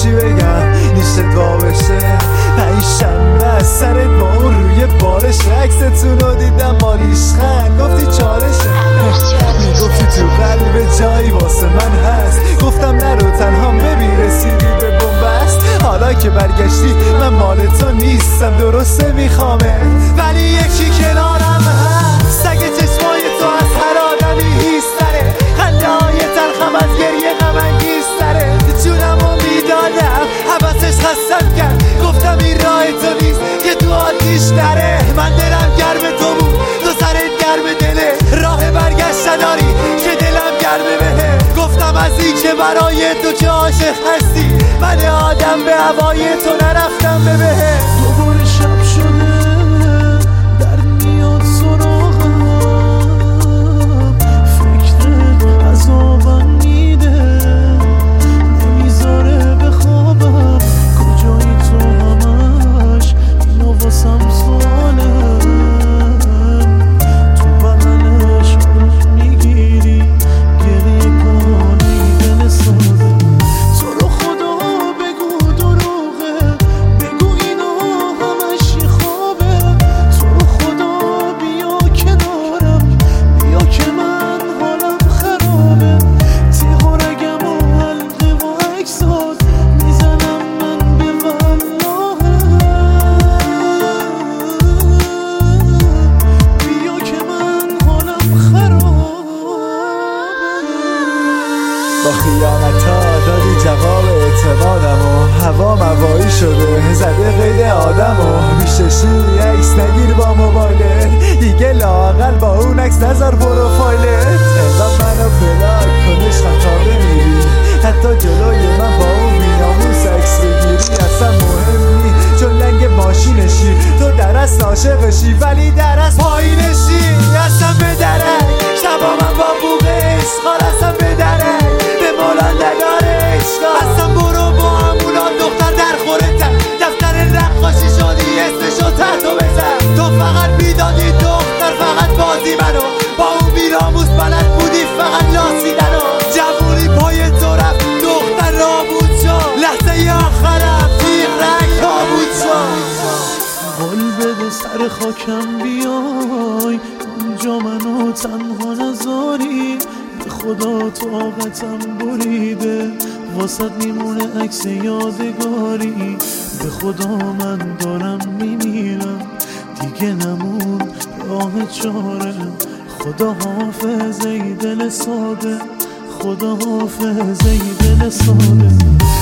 چی بگم نیشه دعا بشه. پنجشنبه از سرت با اون روی بارش عکستون رو دیدم ماریشخند گفتی چالشه. گفتی تو قلب جایی واسه من هست. گفتم نرو تنها ببین رسیدی به بنبست. حالا که برگشتی من مال تو نیستم درسته میخوامه ولی یکی کنارم هست. سگ چشمای تو از هر آدمی هیستره. خنده‌های تلخم از گریه غم‌انگیزتره. جونمو میدادم حبسش خستم کرد. گفتم این راه تو نیست که تو آتیش دره. من دلم گرم تو بود تو سرت گرم دله. راه برگشت نداری که دلم گرمه بهه. گفتم از این که برای تو که عاشق هستی من آدم به هوای تو نرفتم به بهه. دوباره شب شده در میاد سراغم. فکر عذابم میده نمیذاره بخوابم. کجایی تو همش اینو واسم سوالم. تو بغلش خود میگیری گریه کنی دل ساده. تو رو خدا بگو دروغه بگو اینو همش یه خوابه. تو رو خدا بیا کنارم بیا که من حالم خرابه. تیغارگم و حلقه و عکسات میزنم من به والله. بیا که من حالم خرابه. با خیانتا دادی جواب اعتمادم و هوا موایی شده زده قید آدم و میششی عکس نگیر با موبایلت. دیگه لااقل با اون عکس نذار پروفایلت. انقدر منو بلاک کنش خطا بمیری. حتی جلوی من با اون بیناموس عکس بگیری اصلا مهم نی چون لنگ ماشینشی. تو درست عاشقشی ولی درست پایینشی. اصلا به درک شبا من با بوغ عشقا اصلا به درک به مولا نداره عشقا. اصلا برو با همونا دختر در خورتن دفتر رقاشی شدی اسمشو تحتو بزن. تو فقط میدادی دختر فقط بازی منو با اون بیراموس بلد بودی فقط لاسیدنو. جوونی پای تو رفت دختر نابود شد. لحظه آخرم تیغ رنگ نابود شد. قول بده سر خاکم بیای اونجا منو تنها نذاری. به خدا طاقتم بریده واسط میمونه عکس یادگاری. به خدا من دارم میمیرم دیگه نمون راه چاره. خدا حافظ ای دل ساده خدا حافظ ای دل ساده.